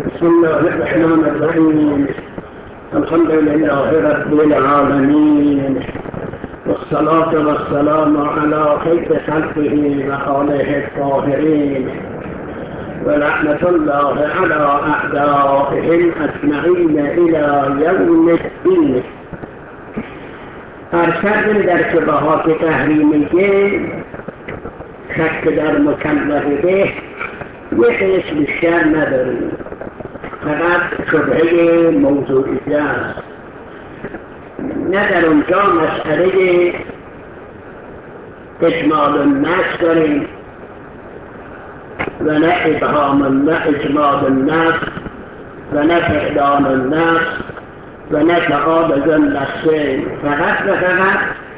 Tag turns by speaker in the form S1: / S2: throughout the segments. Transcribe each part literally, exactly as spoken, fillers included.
S1: بسم الله الرحمن الرحيم. الحمد لله رب العالمين، والصلاة والسلام على خير خلقه وآله الطاهرين، ولعنة الله على أعدائهم أجمعين إلى يوم الدين. ارشد در شبهات تحریمیه شک در مکلف به یک قسم بیشتر نداریم، فقط شبهه موضوعی است. نه در اونجا مسئله اجمال النفس داریم و نه ابهام، نه اجمال النفس و نه فقدان النفس و نه تعارض النفسین، فقط و فقط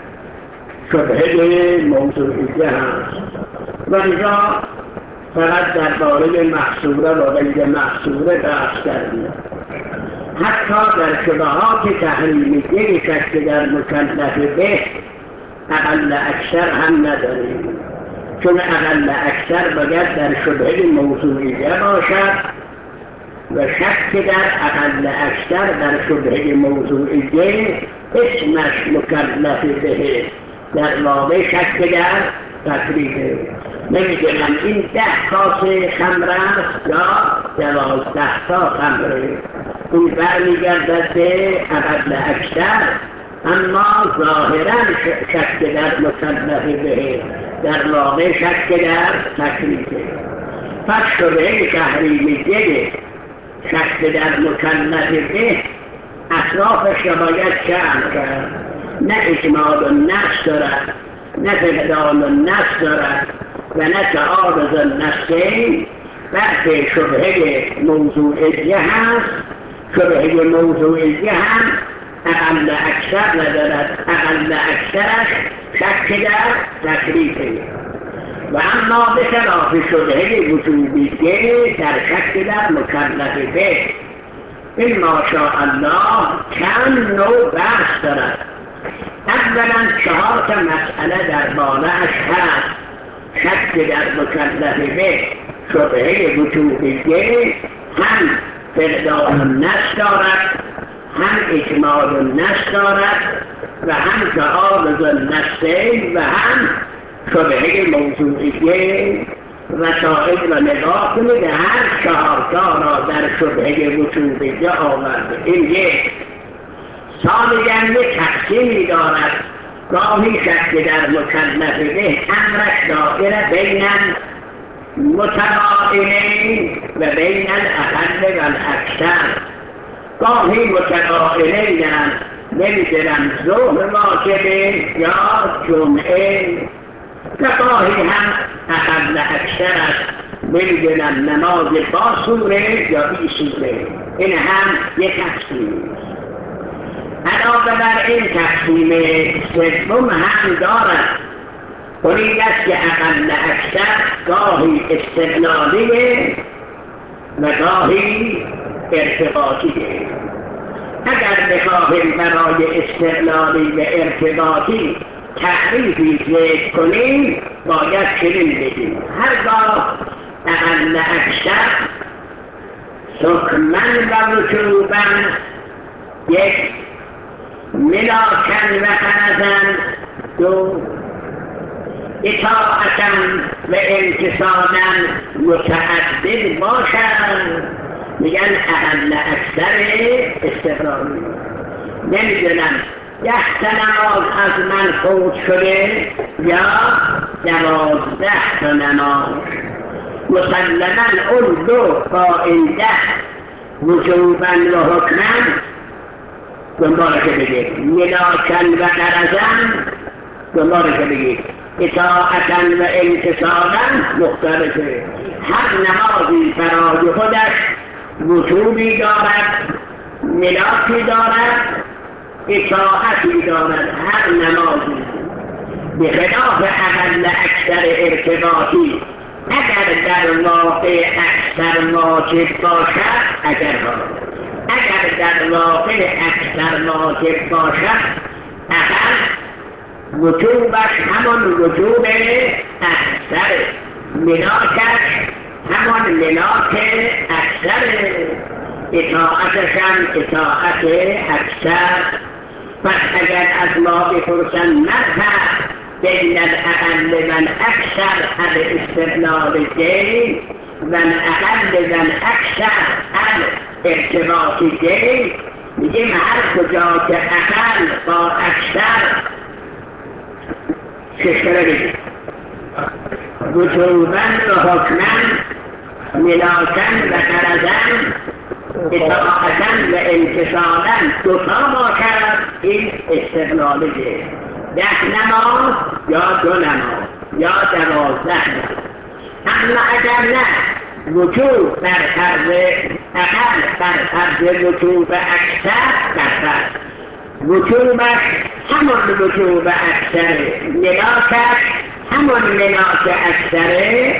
S1: شبهه موضوعی هست. و لذا فقط درباره محصوره و غیر محصوره بحث کردیم. حتی در شبهات تحریمیه شک در مکلف به اقل اکثر هم نداریم، چون اقل اکثر باید در شبهه موضوعیه باشد و شک در اقل اکثر در شبهه موضوعیه اسمش مکلف به، در واقع شک در تقریبه. نمیدونم این ده کاسه خمر است یا دوازده تا خمره، این برمیگردد به اقل اکثر، اما ظاهرا شک در مکلف به، در واقع شک در تقریبه. پس شبهه تحریمیه شک در مکلف به اطرافش را باید جمع کرد. نه اجمال النفس دارد، نه فقدان النفس دارد و نه تعارض النفسین، بلکه شبهه موضوعیه هست. شبهه موضوعیه هم اقل اکثر ندارد، اقل اکثرش شک در تکلیفه. و اما به خلاف شبهه وجوبیه در شک در مکلف به، این ماشاءالله چند نوع بحث دارد. اولا چهار تا مسئله در باله‌اش هست. شک در مکلف به شبهه وجوبیه هم فقدان النفس دارد، هم اجمال النفس دارد و هم تعارض النفسین و هم شبهه موضوعیه. وسائل و نگاه کنید هر چهارتا را در شبهه وجوبیه آورده. این یک. ثانیاً یک تقسیمی دارد، گاهی شک در مکلف به امرش دائره بین متقائلین و بین الاقل و الاکثر. گاهی متقائلین نمیدونم ظهر واجبه یا جمعه، و گاهی هم اقل اکثر است، نمیدونم نماز با سوره یا بی سوره. این هم یک تقسیم. علاوه بر این تقسیم سوم هم دارد، اونی است که اقل اکثر گاهی استقلالیه و گاهی ارتباطیه. اگر بخواهیم برای استقلالی و ارتباطی تعریفی ذکر کنیم باید چنین بگیم: هرگاه اقل اکثر حکماً و وجوباً یک، ملاکاً و غرضاً دو، اطاعتاً و امتثالاً متعدد باشد، میگن اقل اکثر استقلالی. نمیدونم ده تا نماز از من فوت شده یا دوازده تا نماز، مسلماً اون دو با این ده وجوباً و حکماً دنبالش بگید، ملاکاً و غرضاً دنبالش بگید، اطاعتاً و امتثالاً مختلفه. هر نمازی برای خودش وجوبی دارد، ملاکی دارد، اطاعتی دارد. هر نمازی به خلاف اقل اکثر ارتباطی اگر در واقع اکثر واجب باشد، اگر اگر در واقع اکثر واجب باشد، اگر وجوبش همان وجوب اکثر، ملاکش همان ملاک اکثر. اطاعتشان اطاعت اکثر. پس اگر از ما بپرسن مذهب بین الاقل و الاکثر الاستقلال دین و الاقل و الاکثر الارتباط دین، میگیم هر کجا که اقل با اکثر چشمه بگیم وجوبن و حکمن ملاکن و قرضن اطاعتن و انتصالن دوتا ما کرد این استقلالی ده. ده نماز یا دو نماز یا دوازده نماز. اما اگر نه وجوب بر فرض اقل بر فرض وجوب اکثر بر فرض وجوبش همون وجوب اکثر، ملاکش همون ملاک اکثره،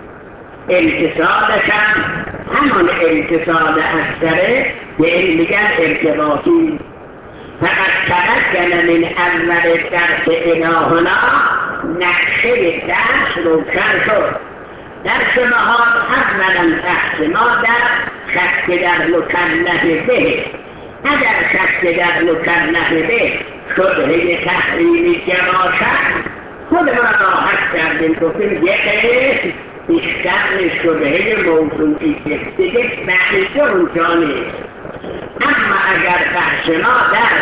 S1: امتصالش هم همون امتصال اکثره، به این میگن ارتباطی. فقط تبدل من اول درس الهنا نقشه درس روشن شد. درس مهار اولا بحث ما در شک در مکلف به. اگر شک در مکلف به شبهه تحریمی که باشد خود ما راحت کردیم گفتیم یک بیشتر شبهه موضوعی دیگه بحث اونجا نیست. اما اگر بحث ما در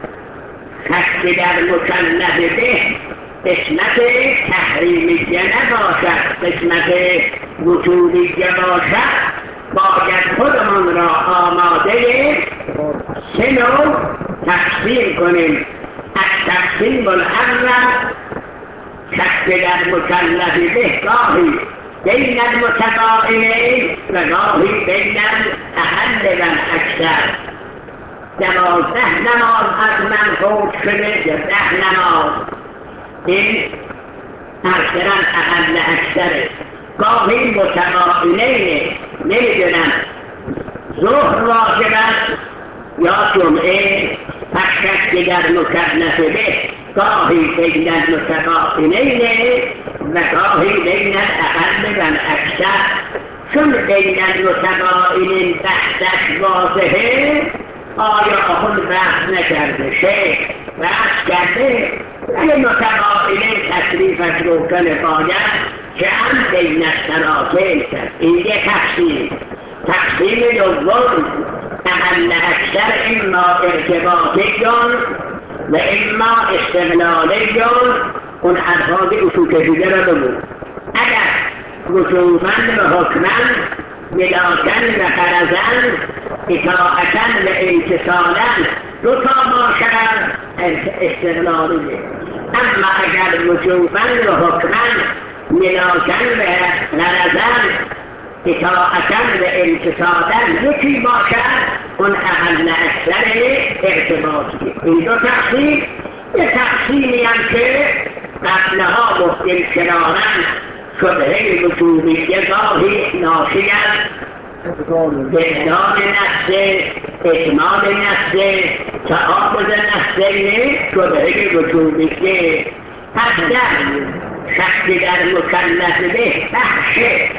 S1: شک در مکلف به قسمت تحریمیه نباشد، قسمت وجودیه باشد، باید خودمون را آماده سه نوع تقسیم کنیم. از تقسیم الاول شک در مکلف به گاهی بین المتقائمین و گاهی بین الاقل و الاکثر. دوازده نماز از من فوت شده یا ده نماز، این اکثرا اقل اکثره. گاهی متقائمین نمیدونم ظهر واجب است یا جمعه، پس شک در مکلف به گاهی بین المتقائمین و گاهی بین الاقل و الاکثر. چون بین المتقائمین بحثش واضحه، آیا آخون بحث نکرده؟ شیخ بحث کرده، ولی متقائمین تکلیفش روشن باید که هم بین الطرفین کرد. این یک تقسیم. تقسیم دوم اقل اکثر اما ارتباطیون و اما استقلالیون. اون الفاظ اصول دیگه را بگو. اگر وجوبن و حکمن ملاکن و قرضن اطاعتن و امتصالن دو تا باشد استقلالیه. اما اگر وجوبن و حکمن ملاکن و قرضن اطاعتن و امتصالن یکی باشد، اون اقل اکثر ارتباطی. این دو تقسیم یه تقسیمی هم که قبلها گفتیم کنارن شبهه وجوبیه گاهی ناشی از بهدام نفسه، اکمال نفسه، تعارض نفسه شبهه وجوبیه. پس در شک در مکلف به بخش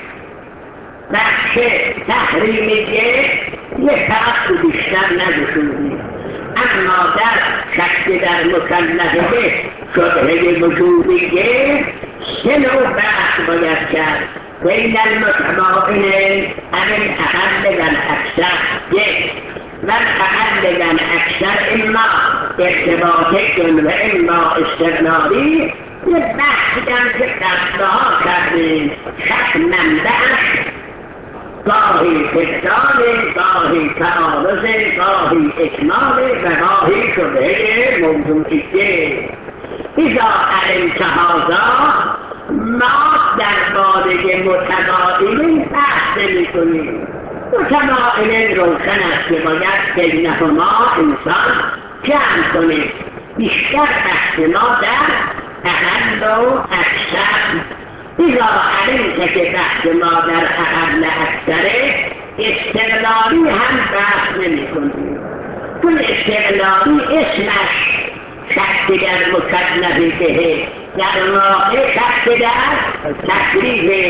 S1: بخش تحریمیه یه فرق بیشتر نگشودی. اما در شک در مکلف به شبهه وجوبیه سه نوع بحث باید کرد. بین المتقائمین اول اقل و الاکثر یک و اقل و الاکثر اما ارتباطی و اما استقلالی. یک بحثی هم که قبلها کردیم شک منبعش گاهی فقدان، گاهی تعارض، گاهی اکمال و گاهی شبهه موضوعیه. اذا علمت هذا ما درباره متقائمین بحث نمی‌کنیم. متقائمین روشن است که باید بینهما انسان جمع کنیم. بیشتر بحث ما در اقل و اکثر. اذا علمت که بحث ما در اقل اکثره، استقلالی هم بحث نمی‌کنیم. چون استقلالی اسمش شک در مکلف به، در واقع شک در تکلیف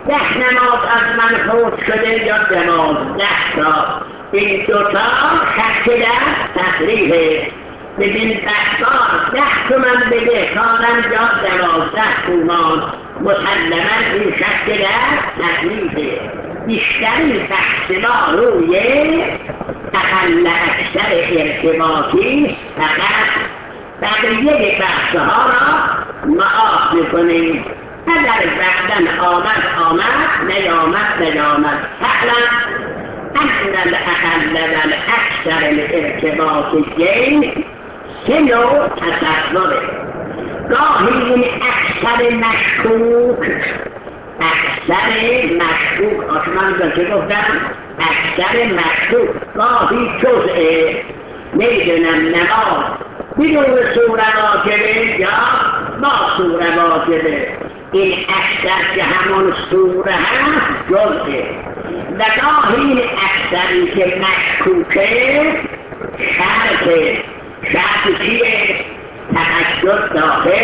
S1: ده نماز از من فوت شده یا دوازده تا، این دوتا شک در تفریحه. ببین بستار ده تومن بده کارم یا دوازده تومان، مسلما این شک در تفریحه. بیشترین بحث ما روی اقل اکثر ارتباطی فقط بقیه بحثها را معاف میکنیم. اگر بعداً آمد آمد، نیامد نیامد. فعلا ان الاقل والاکثر الارتباطیین سه نوع تصوره. گاهی این اکثر مشکوک، اکثر مشکوک آشمان را که گفتم اکثر مشکوک گاهی جزءه، میدونم نماز بدون سوره واجبه یا با سوره واجبه. این اکثر که همون سوره هست جزءه، و گاهی این اکثری که مشکوکه شرطه. شرط چیه؟ تحجد داخل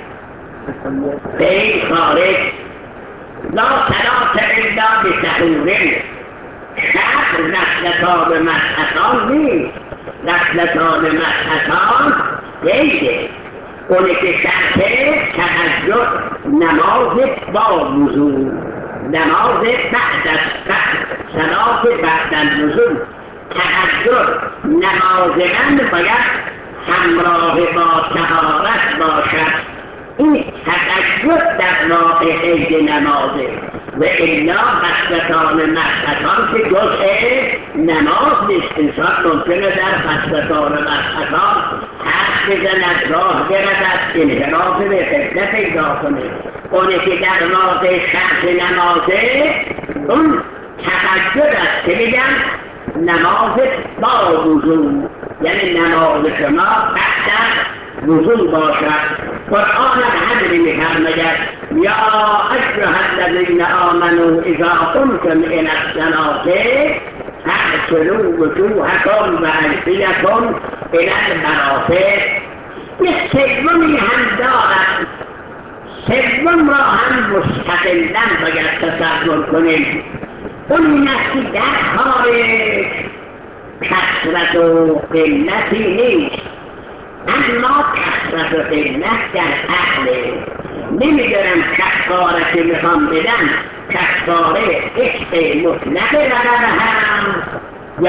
S1: غیر خارج، لا صلاة الا بسحوره. شرط رسلتان مسحتان نیست، رسلتان مسحتان غیره. اونه که شرطه تحجد نماز با وضو، نماز بعد از صلاة بعد الوضو. تحجد نماز من باید همراه با طهارت باشد. این تحجد در واقع عید نمازه، و الا خصلتان مسحتان که جزء نماز نیست. انسان ممکنه در خصلتان مسحتان حرف بزند، راه برود، انحراف به فتنه پیدا کنه. اونه که در واقع شرط نمازه اون تحجد است که میگن نماز با وضو، یعنی نماز شما بعد از وضو باشد. قرآن همین میفرماید یا ایها الذین آمنوا اذا قمتم الی الصلاة فاغسلوا وجوهکم و ایدیکم الی المرافق. یه سومی هم دارد، سوم را هم مستقلاً باید تصور کنیم. اون این است که در خارج کثرت و قلتی نیست، اما کثرت و قلت در اهله. نمیدارم کفاره که میخوام بدن کفاره عشق مطلق رقبه هم یا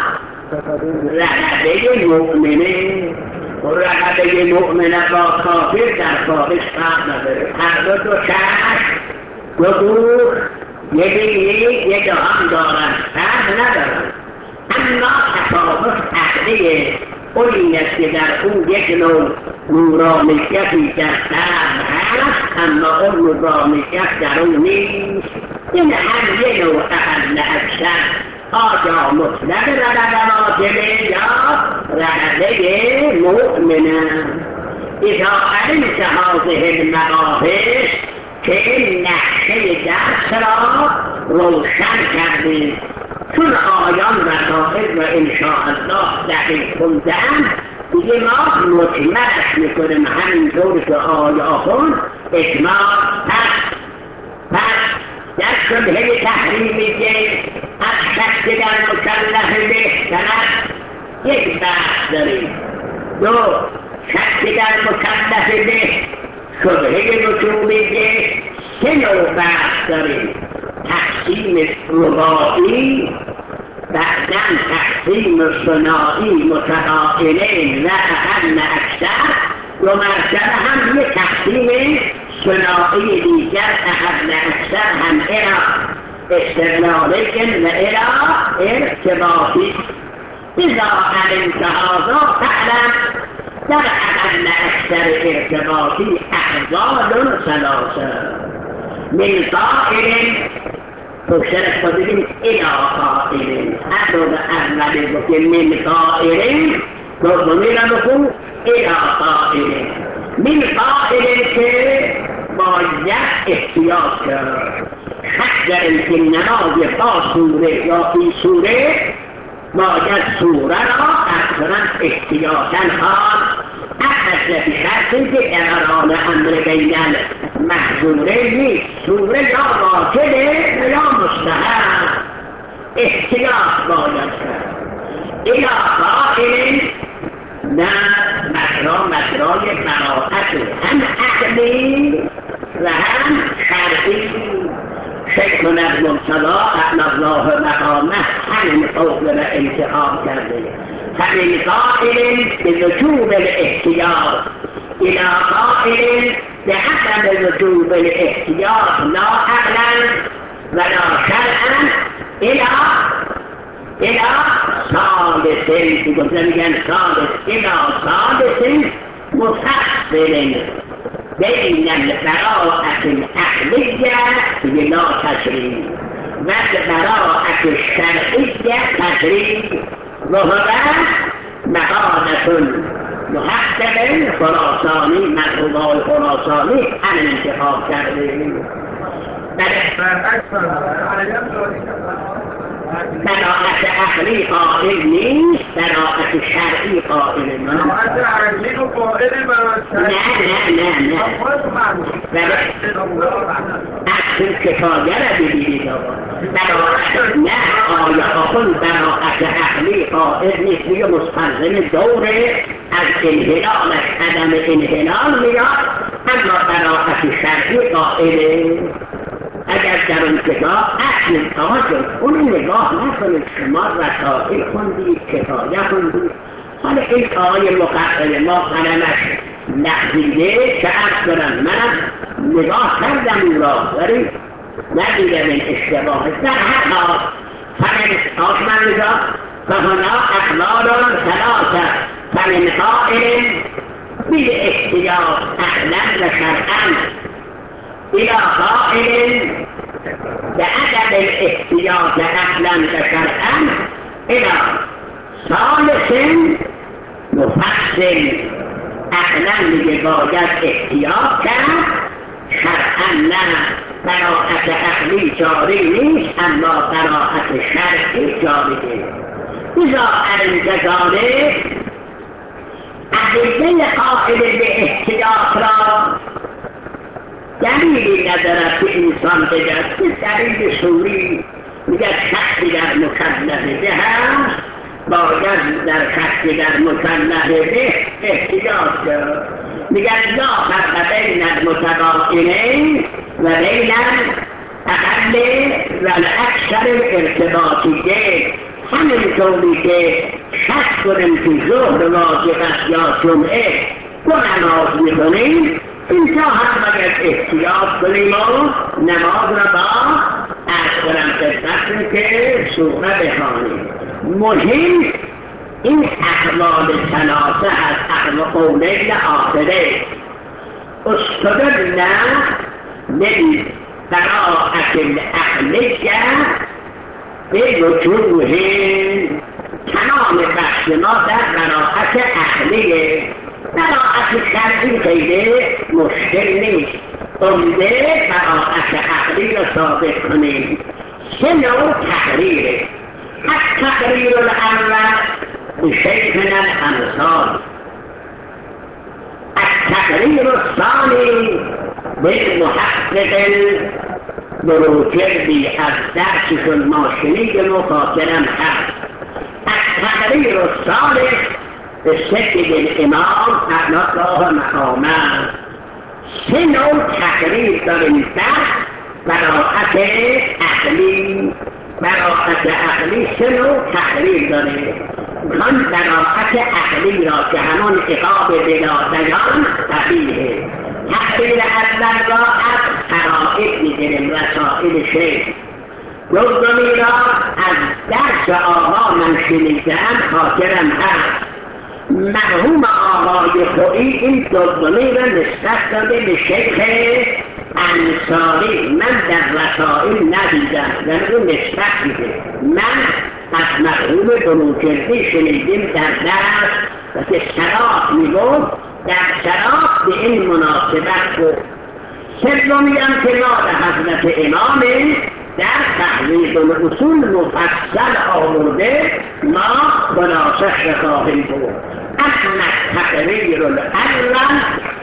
S1: رقبه مؤمنه. رقبه مؤمنه با کافر در خارج فرق نداره، هر دو دو چشم دو گوش یه بینی یه دهان دارن، فرق ندارن. اما تفاوت اهله اون این است که در اون یک نوع نورانیتی در قلب هست، اما اون نورانیت در اون نیست. این هم یه نوع اقل اکثر آیا مطلق رقبه واجبه یا رقبه مؤمنه. اذا علمت هذه المباحث که این نقشه درس را روشن کردید، چون آیان رسائل و انشاءالله دقیق خوندن دیگه ما مطمئنش میکنیم همینطور که آیاهون اجماع هست. پس در شبهه تحریمی که از شک در مکلف بهترد یک بحث داریم. دو، شک در مکلف به شبهه رسومی که سه نوع بحث داریم. تقسیم رباعی، بعداً تقسیم ثنائی متقابلین و اقل اکثر، و مرتبه هم یک تقسیم ثنائی دیگر اقل اکثر هم الى استدلالکن و الى ارتباطی. اذا علمت هذا فعلا در اقل اکثر ارتباطی احوال ثلاثه. من قائل فشرش بودیم الى قائل، هر دو به اولی بکنیم من قائل، دومی را بکن الى قائل. من قائل که باید احتیاط کرد، حق در اینکه نماز با سوره یا بی سوره باید سوره را اکثرا احتیاطاً خواهد، احسن بشرطی که اران امر بین محظوره نیست، سوره یا واجبه و یا مستحب، احتیاط باید کرد. الی قائل نه مجرا مجرای براعت هم عقلی و هم شرعی. شیخ المرتضی اعلی الله مقامه همین قول را انتخاب کرده، همین قائل به وجوب الاحتیاط الى قائل به عدم وجوب الاحتیاط لا عقلا ولا شرعا الى الى ثالث که گفته میگن ثالث الى ثالث مفصل بین البراءة العقلیه بلا تشریع و البراءة الشرعیه تشریع و هو مقالة محقق خراسانی مرحوم خراسانی همین انتخاب کرده. براءت عقلی قائل نیست، براءت شرعی قائل نیست.
S2: براءت عقلی رو قائل براءت شرعی
S1: نه نه نه نه اصل کفایه را ببینید براءت نه آیا آخون براءت عقلی قائل نیست دیگه مستلزم دوره از انحلالش عدم انحلال میاد، اما براءت شرعی قائله. اگر در اون کتاب اصل تاجر اون نگاه نکنید، شما رسائل خوندید، کفایه خوندید، حالا این آیه مقرر ما قلمش لحظیده که عرض دارم من نگاه کردم این را ولی ندیدم این اشتباه. در هر حال فمن آشمن نگاه فهنا اقلال ثلاثه فمن قائل بالاحتیاط اهلا و شرعا الى قائل بعدم الاحتیاط اهلا و شرعا الى ثالث مفصل اهلا میگه باید احتیاط کرد، شرعا نه براءت عقلی جاری نیست اما براءت شرعی جاری است. اذا انتظاره ادله قائل به احتیاط را دلیلی ندارد که انسان بگرد که دلیل شوری میگه شخصی در مکلف به هست باید در شخصی در مکلف به احتیاط کرد. میگه لا فرق بین المتقائلین و بین اقل و الاکثر ارتباطیه. همین طوری که شخص کنیم که ظهر واجب است یا جمعه دو نماز میکنیم اینجا هم باید احتیاط کنیم و نماز را با از کنم خدمت که سوره بخوانیم. مهم این احوال ثلاثه از احوال قولین آخره استدلنا من براءة العقلیه به وجوه تمام بحث ما در براءت عقلیه. براءت شرعی خیلی مشکل نیست، عمده براءت عقلی را ثابت کنیم. سه نوع تقریره. التقریر الاول بشیخنا الامثال، التقریر الثانی بالمحقق بروجردی از درسشون ما شنیدم و خاطرم هست. التقریر الثالث به سید الامام اعلی الله مقامه. سه نوع تقریر داریم در براءت عقلی. براءت عقلی سه نوع تقریر داره. میخوان براءت عقلی را که همون عقاب بلا دیان قبیله. تقریر اول را از قرائد میگیریم رسائل شیخ. دومی را از درس آقا من شنیدم خاطرم هست. مرحوم آقای خویی این دومی را نسبت داده به شیخ انصاری. من در رسائل ندیدم در اون نسبت دیده. من از مرحوم بروجردی شنیدیم در درس و که صلاح میگفت در صلاح به این مناسبت گفت. سومی هم که ما به حضرت امام در تحویل الاصول مفصل آورده ما خلاصش خواهیم بود. اما تقریر الاول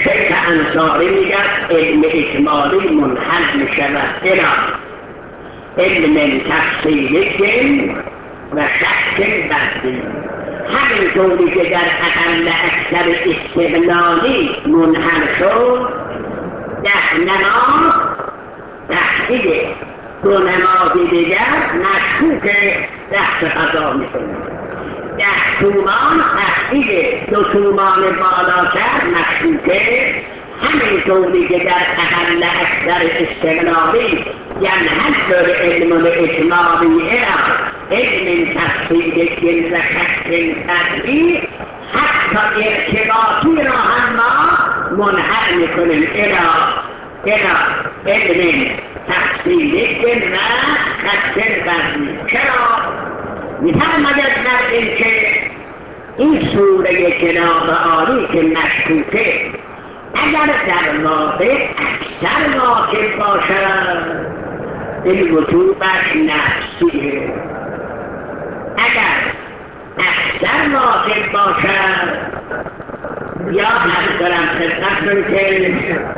S1: شیخ انصاری میگه علم اجمالی منحل میشود الى علم تفصیلی و شک بحثی. همینطوری که در اقل اکثر استقلالی منحل شد، ده نماز تحقیق دو نماز دیگر مشکوک دست قضا میکنه. ده تومان تحقیق دو تومان بالاتر مشکوکه. همینطوری که در اقل اکثر استقلالی ینحل علم الاجمالی الى علم تفصیل و شک تطبیق، حتی ارتباطی را هم ما منحل میکنیم الى الى علم تفصیل و شک تطبیق. چرا؟ میفرماید در این که این سوره کتاب عالی که مشکوکه اگر در واقع اکثر واقع باشد این وجوبش نفسیه. اگر اکثر واقع باشد یا از دارم خدمت کنم که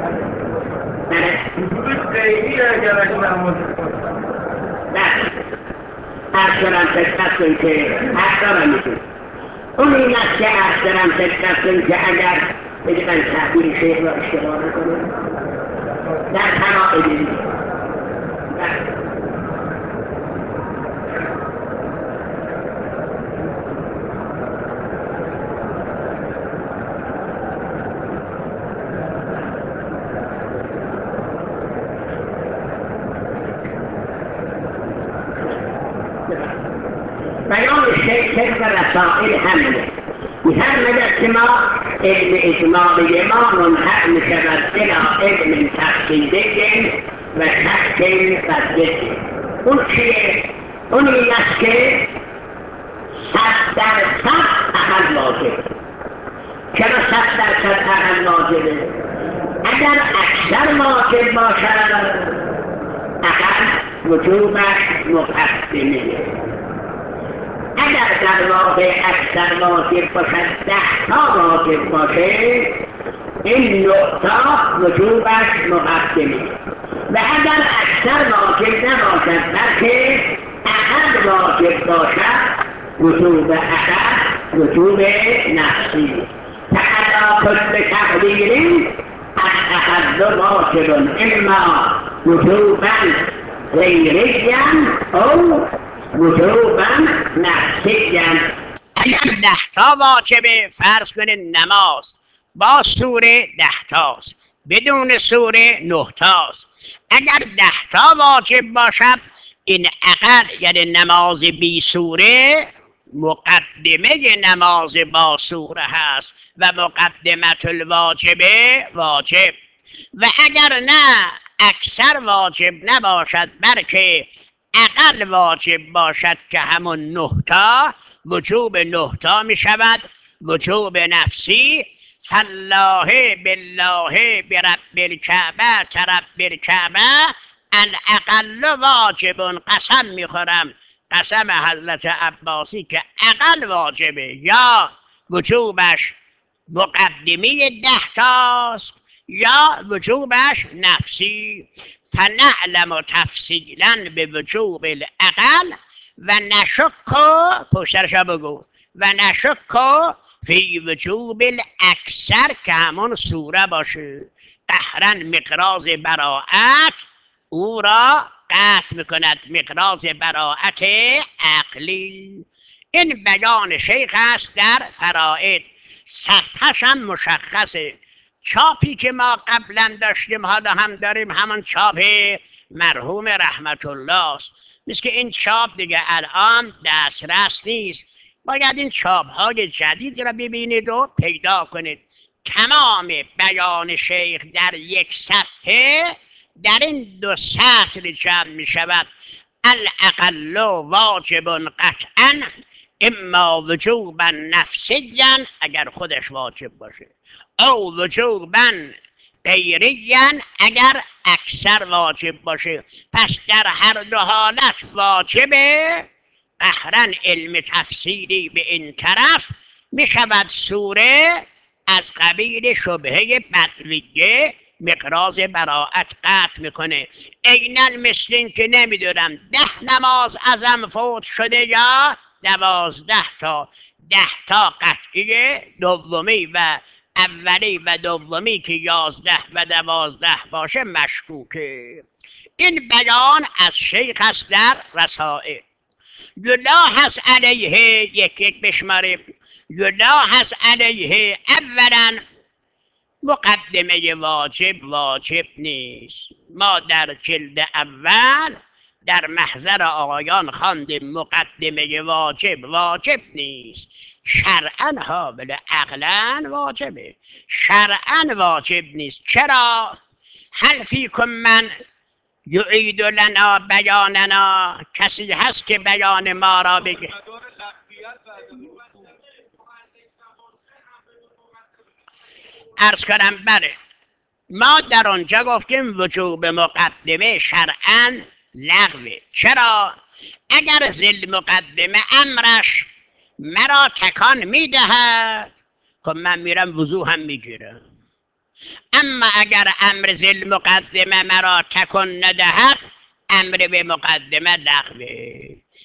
S2: خیلی اگر نماز
S1: بله از دارم خدمت کنم که از دارم میکنم اون این است که از دارم خدمت کنم که اگر بگه من تحبیل شیخ را اشتباه نکنم در تناقض دیگه بیان شیخ و رسائل همینه. می‌فرماید که ما علم اجمالی ما منحل می‌شود الى علم تفصیلی و شک تطبیق. اون چیه؟ اون این است که صد درصد عقل واجب. چرا صد درصد عقل واجبه؟ اگر اکثر واجب باشد عقل وجوبش مقدمه. اگر در واقع اکثر واجب باشد ده تا واجب باشه این نقطه وجوبش مقدمه. و اگر اکثر واجب نباشد بلکه عقل واجب باشد وجوب عقل وجوب نفسی. فعلا کل تقدیری العقل واجب اما وجوبا غیریا او وجوبا نفسیا.
S3: اگر ده تا واجبه فرض کنید نماز با سوره ده تاست، بدون سوره نه تاست. اگر ده تا واجب باشد این عقل یعنی نماز بی سوره مقدمه نماز با سوره هست و مقدمت الواجبه واجب. و اگر نه اکثر واجب نباشد بلکه عقل واجب باشد که همون نه تا وجوب نه تا می شود وجوب نفسی. فالله بالله برب الکعبه ترب الکعبه الاقل واجب. قسم میخورم قسم حضرت عباسی که عقل واجبه یا وجوبش مقدمه ده تاست یا وجوبش نفسی. فنعلم تفصیلا به وجوب العقل و نشک پشترشا بگو و نشک فی وجوب الاکثر که همون سوره باشه. قهرا مقراض براعت او را قطع میکند، مقراض براعت عقلی. این بیان شیخ است در فرائد، صفحه‌ش هم مشخصه. چاپی که ما قبلا داشتیم حالا هم داریم همون چاپ مرحوم رحمت الله است. مثل که این چاپ دیگه الان دسترس نیست، باید این چاپ های جدید را ببینید و پیدا کنید. تمام بیان شیخ در یک صفحه در این دو سطر جمع می شود. الاقل واجب قطعا اما وجوبا نفسیا اگر خودش واجب باشه او وجوبا غیریا اگر اکثر واجب باشه. پس در هر دو حالت واجبه. قهرا علم تفسیری به این طرف می شود سوره از قبیل شبهه بدویه مقراض براعت قطع میکنه. عیناً مثل این که نمیدونم ده نماز ازم فوت شده یا دوازده تا. ده تا قطعیه، دومی و اولی و دومی که یازده و دوازده باشه مشکوکه. این بیان از شیخ است در رسائل. یلا هست علیه یک یک بشماریم. یلا هست علیه اولا مقدمه واجب واجب نیست. ما در جلد اول در محضر آقایان خواندیم مقدمه واجب واجب نیست. شرعاً ها ولی عقلاً واجبه. شرعاً واجب نیست. چرا؟ هل فیکم من یعید لنا بیاننا؟ کسی هست که بیان ما را بگه؟ عرض کنم بله، ما در آنجا گفتیم وجوب مقدمه شرعاً لغوه. چرا؟ اگر ذیل مقدمه امرش مرا تکان میدهد خب من میرم وضو هم میگیرم. اما اگر امر ذیل مقدمه مرا تکان ندهد امر به مقدمه لغوه.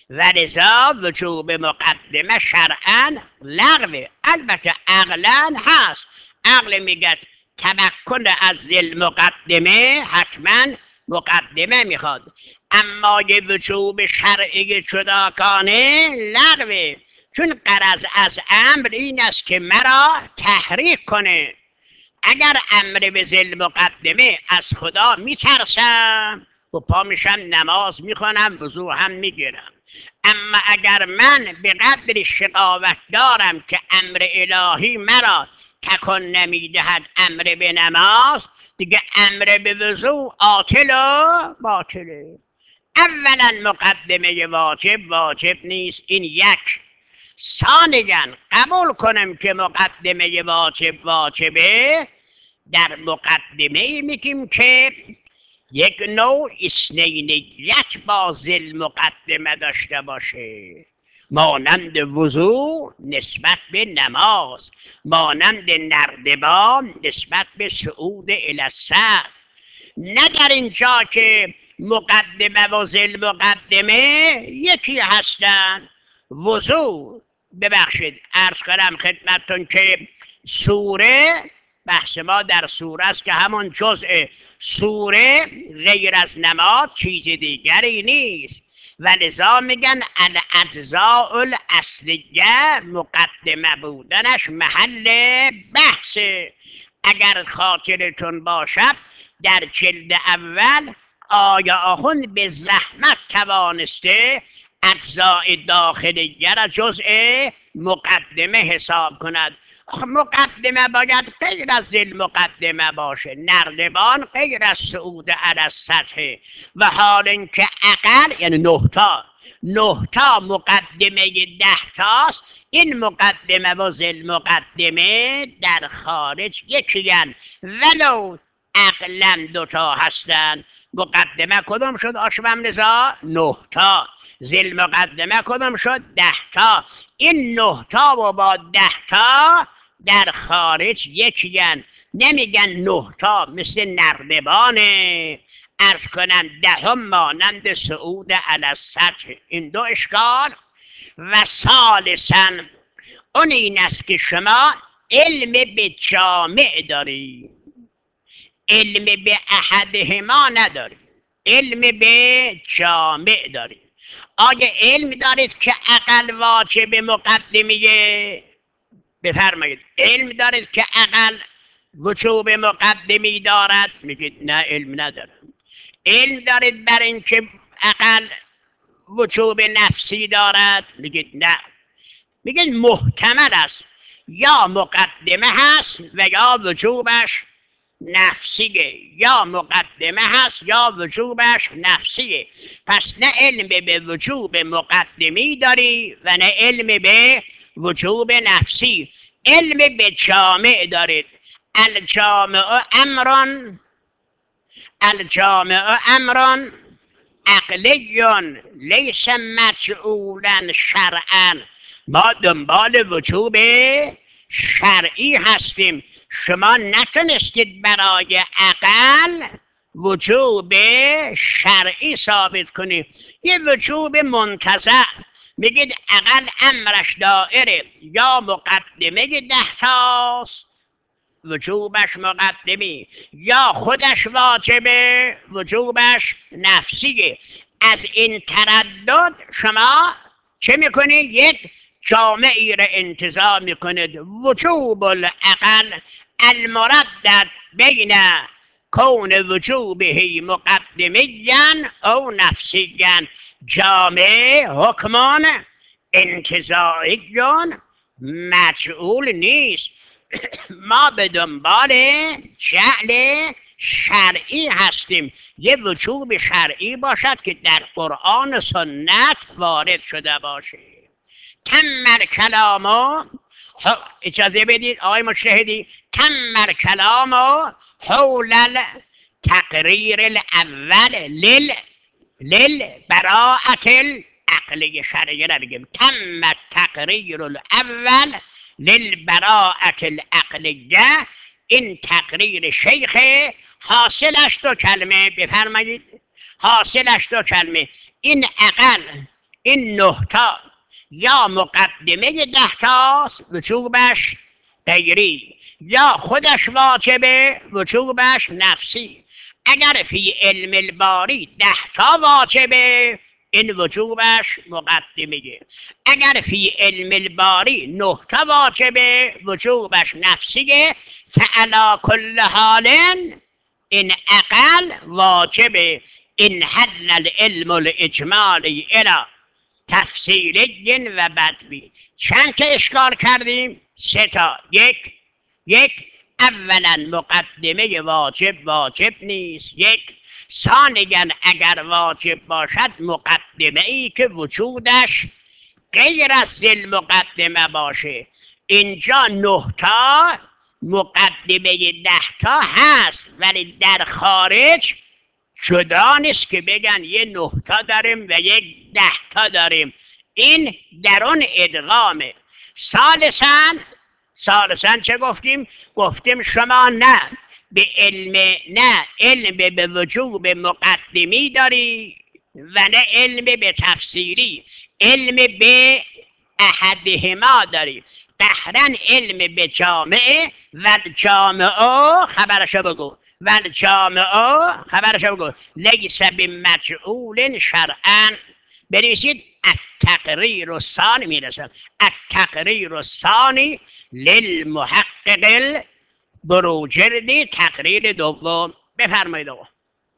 S3: ولذا وجوب مقدمه شرعاً لغوه. البته عقلاً هست. عقل میگه تمکن از ذیل مقدمه حتما مقدمه میخواد، اما یه وجوب شرعی جداگانه لغوه. چون غرض از امر این است که مرا تحریک کنه. اگر امر به ذیل مقدمه از خدا میترسم و پا میشم نماز میخونم وضو هم میگیرم. اما اگر من به قدر شقاوت دارم که امر الهی مرا تکان نمیدهد امر به نماز، دیگه امر به وضو عاطل و باطله. اولا مقدمه واجب واجب نیست. این یک. ثانیاً قبول کنم که مقدمه واجب واجبه، در مقدمه میگیم که یک نوع اثنینیت با ذیل مقدمه داشته باشه، مانند وضو نسبت به نماز، مانند نردبان نسبت به صعود الی السقف. نه در اینجا که مقدمه و ذیل مقدمه یکی هستن. وضو ببخشید عرض کنم خدمتتون که سوره، بحث ما در سوره است که همون جزء سوره غیر از نماز چیز دیگری نیست. ولذا میگن الاجزاء الاصلیه مقدمه بودنش محل بحث. اگر خاطرتون باشد در جلد اول آیا آخوند به زحمت توانسته اجزاء داخلیه را جزء مقدمه حساب کند. مقدمه باید غیر از ذیل مقدمه باشه. نردبان غیر از صعود علی السطح. و حال اینکه اقل یعنی نه تا نه تا مقدمه ده تاست، این مقدمه و ذیل مقدمه در خارج یکیان ولو عقلا دوتا هستن. مقدمه کدوم شد آشمم رضا؟ نه تا. ذیل مقدمه کدوم شد؟ ده تا. این نه تا و با ده تا در خارج یکیان. نمیگن نه تا مثل نردبانه. عرض کنم دهم مانند صعود علی السطح. این دو اشکال. و ثالثاً اون این است که شما علم به جامع داری، علم به احدهما نداری، علم به جامع داری. آیا علم دارید که عقل واجب مقدمیه؟ بفرمایید. علم دارید که عقل وجوب مقدمی دارد؟ میگید نه علم ندارم. علم دارید بر اینکه عقل وجوب نفسی دارد؟ میگید نه. میگید محتمل است یا مقدمه هست و یا وجوبش نفسیه، یا مقدمه هست یا وجوبش نفسیه. پس نه علم به وجوب مقدمی داری و نه علم به وجوب نفسی. علم به جامع دارید. الجامع امران الجامع امران عقلیون لیس مجعولا شرعا. ما دنبال وجوب شرعی هستیم. شما نتونستید برای عقل وجوب شرعی ثابت کنید. یه وجوب منتزع میگید عقل امرش دائره یا مقدمه ده تاست وجوبش مقدمی یا خودش واجبه وجوبش نفسیه. از این تردد شما چه میکنید؟ یک جامعی را انتزاع میکنید. وجوب العقل المردد بین کون وجوبه مقدمیا او نفسیا. جامع حکمان انتزاعیون مجعول نیست. ما به دنبال جعل شرعی هستیم. یه وجوب شرعی باشد که در قرآن و سنت وارد شده باشه. کمر کلامو اجازه بدید آقای مجتهدی، کمر کلامو حول تقریر الاول لل لل براءت العقلی شرعی را بگیم. تم تقریر الاول للبراءت العقلیه. این تقریر شیخ حاصلش دو کلمه. بفرمایید حاصلش دو کلمه. این عقل این نه تا یا مقدمه ده تاست وجوبش غیری یا خودش واجبه وجوبش نفسی. اگر فی علم الباری ده تا واجبه این وجوبش مقدمه. اگر فی علم الباری نه تا واجبه وجوبش نفسیه. فعلا کل حال این عقل واجبه. این حل العلم الاجمالی الى تفصیلی و بدوی. چند که اشکال کردیم؟ سه تا. یک یک اولا مقدمه واجب واجب نیست. یک ثانیا اگر واجب باشد مقدمه ای که وجودش غیر از ذی مقدمه باشه. اینجا نه تا مقدمه ده تا هست ولی در خارج جدا نیست که بگن یه نه تا داریم و یک ده تا داریم. این در اون ادغامه. ثالثاً ثالثاً چه گفتیم؟ گفتیم شما نه به علم نه علم به وجوب مقدمی داری و نه علم به تفسیری. علم به احدهما داری. قهرن علم به جامعه و جامعه خبرشو بگو و جامعه خبرشو بگو لیس بمجعول شرعا. بنویسید التقریر الثانی میرسم. التقریر الثانی للمحقق البروجردی. تقریر دوم. بفرمایید آقا.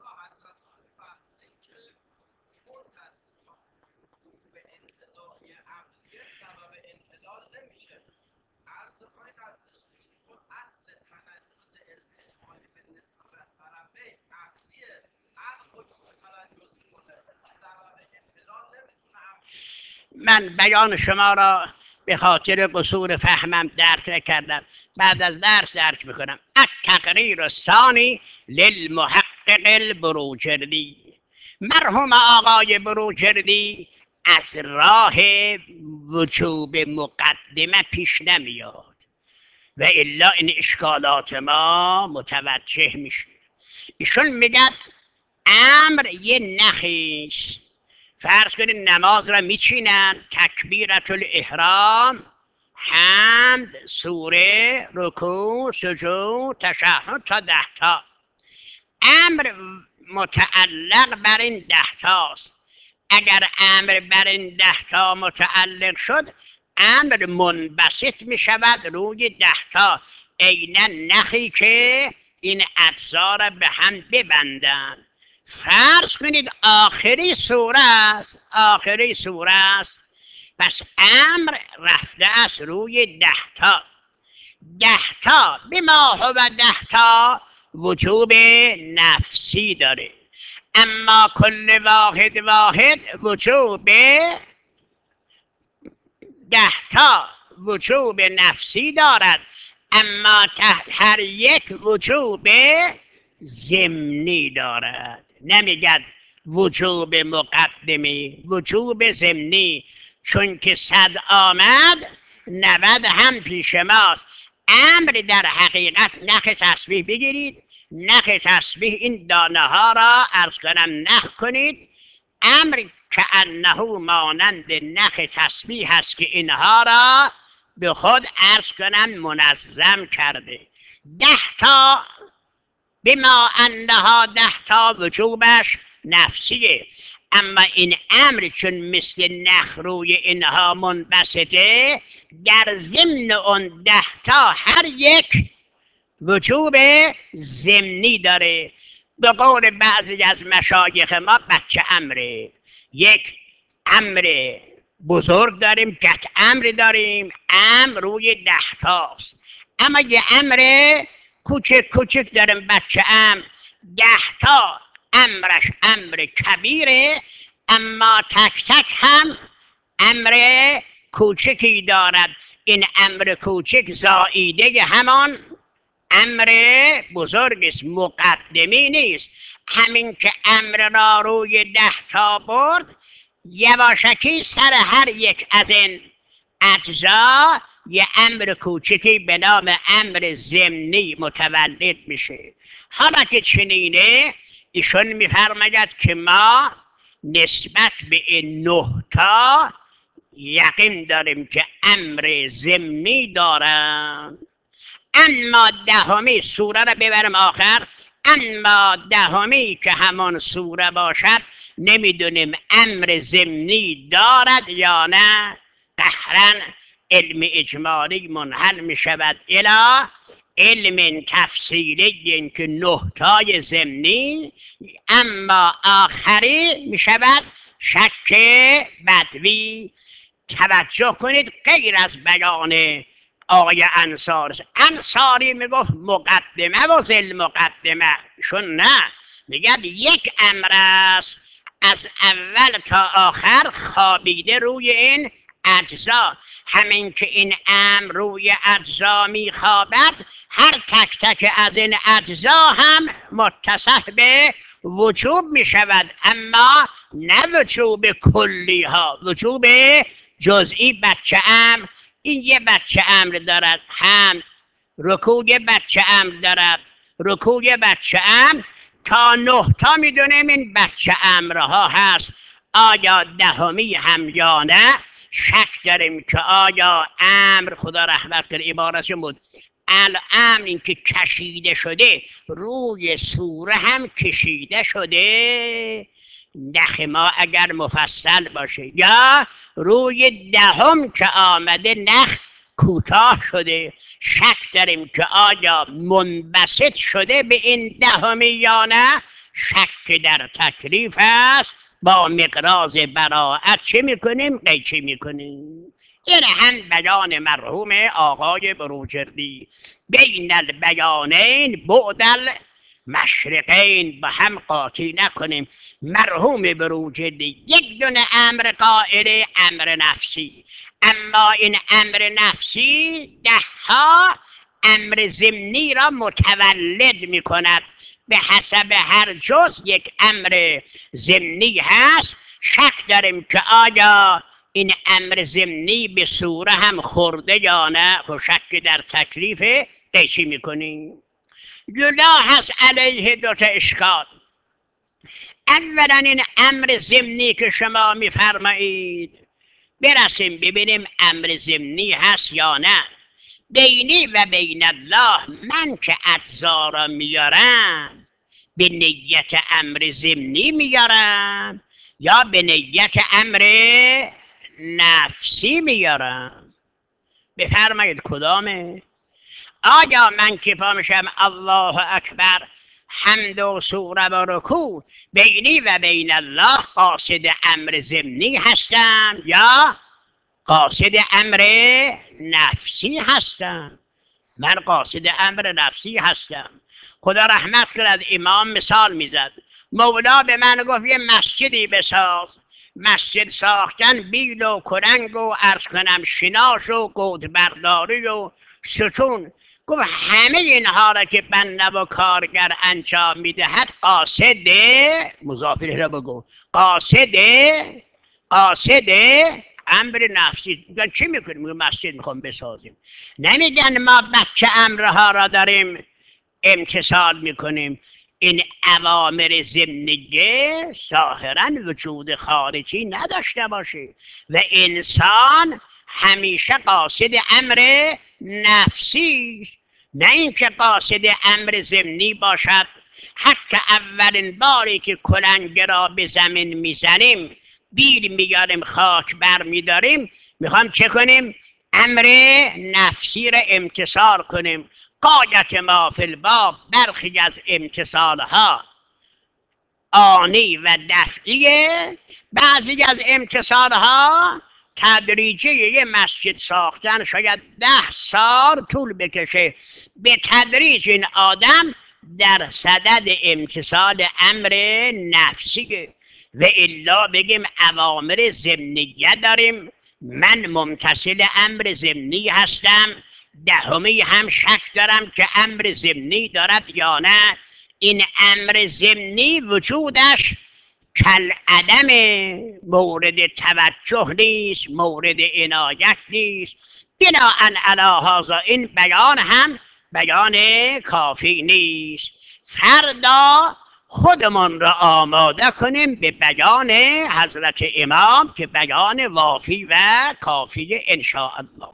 S3: من بیان شما را به خاطر قصور فهمم درک نکردم. بعد از درس درک میکنم. التقریر الثانی للمحقق البروجردی. مرحوم آقای بروجردی از راه وجوب مقدمه پیش نمیاد و الا این اشکالات ما متوجه میشه. ایشون میگن امر یه نخیست. فرض کنید نماز را میچینن، تکبیرت الاحرام، حمد، سوره، رکوع، سجود، تشهد تا ده تا. امر متعلق بر این ده تاست. اگر امر بر این ده تا متعلق شد امر منبسط میشود روی ده تا. عیناً نخی که این اجزا را به هم ببندن. فرض کنید آخری سوره است، آخری سوره است، پس امر رفته است روی ده تا. ده تا بما هو ده تا وجوب نفسی داره. اما کل واحد واحد وجوب ده تا وجوب نفسی دارد. اما هر یک وجوب ضمنی دارد. نمیگد وجوب مقدمی، وجوب ضمنی. چون که صد آمد نود هم پیش ماست. امر در حقیقت نخ تسبیح بگیرید، نخ تسبیح این دانه ها را عرض کنم نخ کنید. امر که انه مانند نخ تسبیح هست که اینها را به خود عرض کنم منظم کرده. ده تا بما انها ده تا وجوبش نفسیه، اما این امر چون مثل نخ روی اینها منبسطه، در ضمن اون ده تا هر یک وجوب ضمنی داره. به قول بعضی از مشایخ ما بچه امره. یک امر بزرگ داریم، گت امر داریم، امر روی ده تاست. اما یه امر کوچک کوچک داریم بچه امر. ده تا امرش امر کبیره، اما تک تک هم امر کوچکی دارد. این امر کوچک زائیده همان امر بزرگ است، مقدمی نیست. همین که امر را روی ده تا برد، یواشکی سر هر یک از این اجزا یه امر کوچکی به نام امر ضمنی متولد میشه. حالا که چنینه، ایشون میفرماید که ما نسبت به این نه تا یقین داریم که امر ضمنی دارن. اما دهمی سوره را ببرم آخر، اما دهمی که همان سوره باشد نمیدونیم امر ضمنی دارد یا نه. قهرن علم اجمالی منحل می شود الی علم تفصیلی که نه تای ضمنی، اما آخری می شود شک بدوی. توجه کنید غیر از بیان آقای انصار، انصاری میگفت مقدمه و ذل مقدمه، شون نه، میگد یک امر است از اول تا آخر خوابیده روی این اجزا. همین که این امر روی اجزا میخوابد، هر تک تک از این اجزا هم متصف به وجوب میشود، اما نه وجوب کلی ها، وجوب جزئی. بچه امر این یه بچه امر دارد، هم رکوع بچه امر دارد، رکوع بچه امر تا نه تا میدونیم این بچه امرها هست. آیا دهمی هم یا نه؟ شک داریم که آیا امر، خدا رحمت کنه عبارتشون بود، الامر این که کشیده شده روی سوره هم کشیده شده، نخ ما اگر مفصل باشه، یا روی دهم که آمده نخ کوتاه شده. شک داریم که آیا منبسط شده به این دهمی یا نه. شک در تکلیف است. با مقراض براعت چه میکنیم؟ قیچی میکنیم. این هم بیان مرحوم آقای بروجردی. بین البیانین بعد مشرقین، با هم قاطی نکنیم. مرحوم بروجردی یک دونه امر قائل امر نفسی، اما این امر نفسی ده ها امر ضمنی را متولد می کند. به حسب هر جز یک امر ضمنی هست. شک داریم که آیا این امر ضمنی به سوره هم خورده یا نه. خب شک در تکلیف قیچی می کنیم. جدا هست علیه دوتا اشکال. اولا این امر ضمنی که شما میفرمایید، برسیم ببینیم امر ضمنی هست یا نه. بینی و بین الله، من که اجزا را میارم به نیت امر ضمنی میارم یا به نیت امر نفسی میارم؟ بفرمایید کدامه؟ آیا من که پا میشم الله اکبر، حمد و سوره و رکوع، بینی و بین الله قاصد امر ضمنی هستم یا قاصد امر نفسی هستم؟ من قاصد امر نفسی هستم. خدا رحمت کند امام مثال میزد. مولا به من گفت یه مسجدی بساز. مسجد ساختن بیل و کرنگ و عرض کنم شناش و گود برداری و ستون. گفت همه اینها را که بنده و کارگر انجام میدهد قاصد، مضاف الیه را بگو، قاصد قاصد امر نفسی. میگن چی میکنیم؟ میگن مسجد میخوام بسازیم. نمیگن ما بچه امرها را داریم امتثال میکنیم. این اوامر ضمنیه ظاهرا وجود خارجی نداشته باشه و انسان همیشه قاصد امر نفسی است، نه اینکه قاصد امر ضمنی باشد. حتی اولین باری که کلنگ را به زمین میزنیم، بیل میاریم، خاک بر میداریم، میخوام چه کنیم؟ امر نفسی را امتثال کنیم. قایت ما فی الباب، برخی از امتثالها آنی و دفعیه، بعضی از امتثالها تدریجی. یه مسجد ساختن شاید ده سال طول بکشه، به تدریج این آدم در صدد امتثال امر نفسیه. و الا بگیم اوامر ضمنیه داریم، من ممتثل امر ضمنی هستم، دهمی هم شک دارم که امر ضمنی دارد یا نه. این امر ضمنی وجودش کل عدم، مورد توجه نیست، مورد عنایت نیست. بناء علی هذا این بیان هم بیان کافی نیست. فردا خودمان را آماده کنیم به بیان حضرت امام که بیان وافی و کافی ان شاء الله.